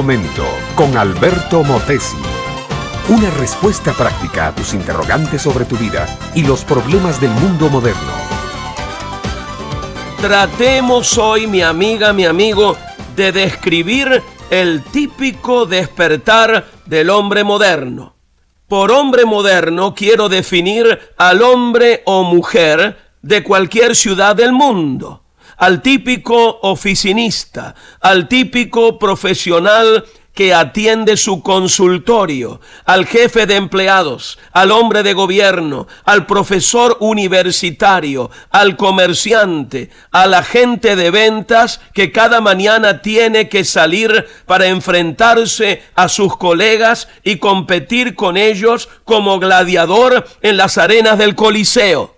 momento con Alberto Motesi. Una respuesta práctica a tus interrogantes sobre tu vida y los problemas del mundo moderno. Tratemos hoy, mi amiga, mi amigo, de describir el típico despertar del hombre moderno. Por hombre moderno quiero definir al hombre o mujer de cualquier ciudad del mundo, al típico oficinista, al típico profesional que atiende su consultorio, al jefe de empleados, al hombre de gobierno, al profesor universitario, al comerciante, al agente de ventas que cada mañana tiene que salir para enfrentarse a sus colegas y competir con ellos como gladiador en las arenas del Coliseo.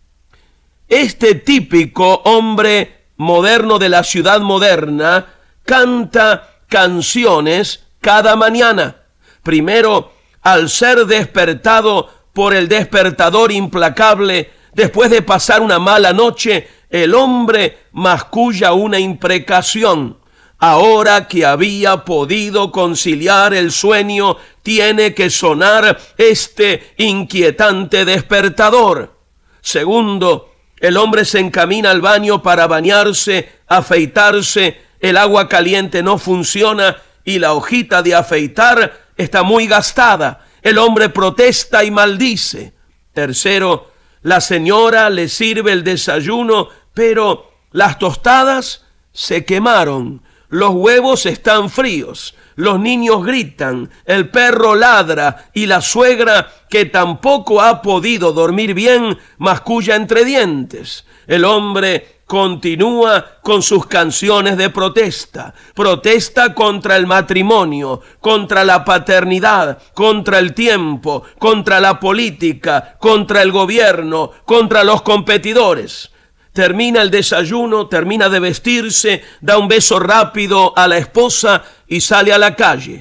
Este típico hombre moderno de la ciudad moderna canta canciones cada mañana. Primero, al ser despertado por el despertador implacable, después de pasar una mala noche, el hombre masculla una imprecación. Ahora que había podido conciliar el sueño, tiene que sonar este inquietante despertador. Segundo, el hombre se encamina al baño para bañarse, afeitarse. El agua caliente no funciona y la hojita de afeitar está muy gastada. El hombre protesta y maldice. Tercero, la señora le sirve el desayuno, pero las tostadas se quemaron. Los huevos están fríos. Los niños gritan, el perro ladra y la suegra, que tampoco ha podido dormir bien, masculla entre dientes. El hombre continúa con sus canciones de protesta. Protesta contra el matrimonio, contra la paternidad, contra el tiempo, contra la política, contra el gobierno, contra los competidores. Termina el desayuno, termina de vestirse, da un beso rápido a la esposa y sale a la calle.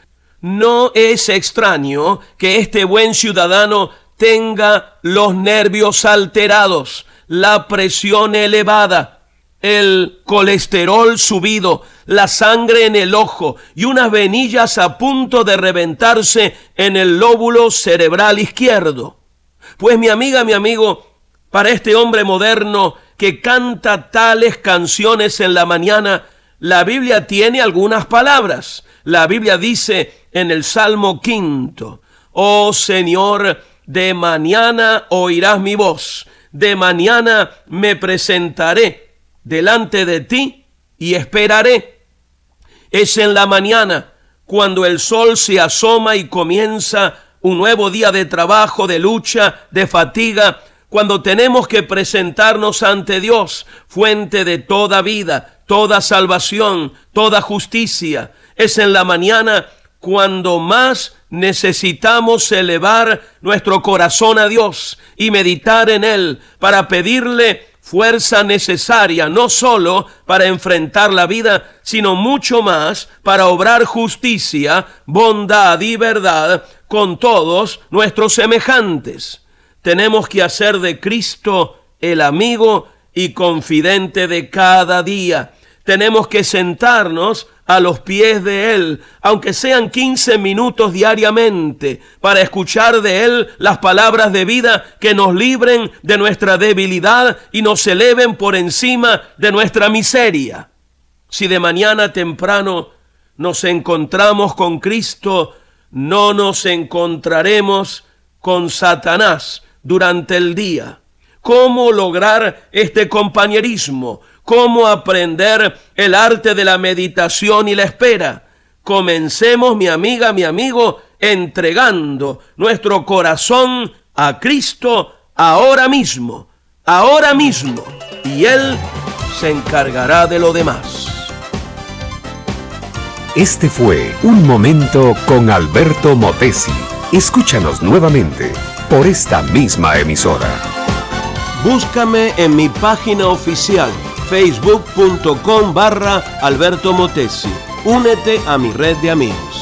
No es extraño que este buen ciudadano tenga los nervios alterados, la presión elevada, el colesterol subido, la sangre en el ojo y unas venillas a punto de reventarse en el lóbulo cerebral izquierdo. Pues mi amiga, mi amigo, para este hombre moderno que canta tales canciones en la mañana, la Biblia tiene algunas palabras. La Biblia dice en el Salmo 5, oh Señor, de mañana oirás mi voz, de mañana me presentaré delante de ti y esperaré. Es en la mañana cuando el sol se asoma y comienza un nuevo día de trabajo, de lucha, de fatiga, cuando tenemos que presentarnos ante Dios, fuente de toda vida, toda salvación, toda justicia. Es en la mañana cuando más necesitamos elevar nuestro corazón a Dios y meditar en Él para pedirle fuerza necesaria, no solo para enfrentar la vida, sino mucho más para obrar justicia, bondad y verdad con todos nuestros semejantes. Tenemos que hacer de Cristo el amigo y confidente de cada día. Tenemos que sentarnos a los pies de Él, aunque sean 15 minutos diariamente, para escuchar de Él las palabras de vida que nos libren de nuestra debilidad y nos eleven por encima de nuestra miseria. Si de mañana temprano nos encontramos con Cristo, no nos encontraremos con Satanás durante el día. ¿Cómo lograr este compañerismo? ¿Cómo aprender el arte de la meditación y la espera? Comencemos, mi amiga, mi amigo, entregando nuestro corazón a Cristo ahora mismo, y Él se encargará de lo demás. Este fue Un Momento con Alberto Motesi. Escúchanos nuevamente por esta misma emisora. Búscame en mi página oficial facebook.com/Alberto Motesi. Únete a mi red de amigos.